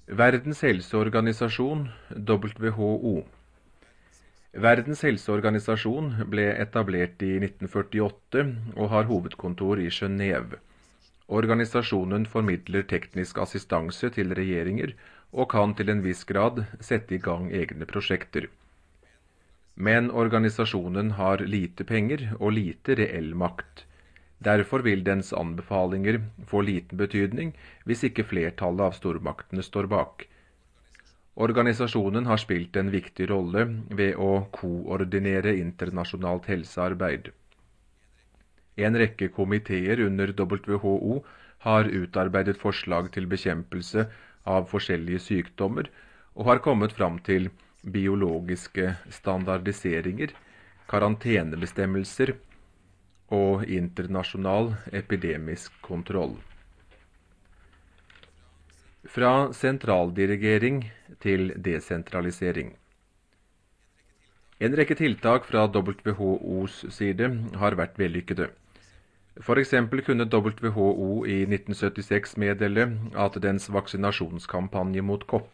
Verdens helseorganisasjon, WHO. Verdens helseorganisasjon ble etablert i 1948 og har hovedkontor i Genève. Organisasjonen formidler teknisk assistanse til regjeringer og kan til en viss grad sette i gang egne prosjekter. Men organisasjonen har lite penger og lite reell makt. Derfor vil dens anbefalinger få liten betydning hvis ikke flertallet av stormaktene står bak. Organisasjonen har spilt en viktig rolle ved å koordinere internasjonalt helsearbeid. En rekke komiteer under WHO har utarbeidet forslag til bekjempelse av forskjellige sykdommer og har kommet fram til biologiske standardiseringer, karantenebestemmelser og internasjonal epidemisk kontroll. Fra sentraldirigering til desentralisering. En rekke tiltak fra WHOs side har vært vellykkede. For eksempel kunne WHO i 1976 meddele at dens vaksinasjonskampanje mot kopper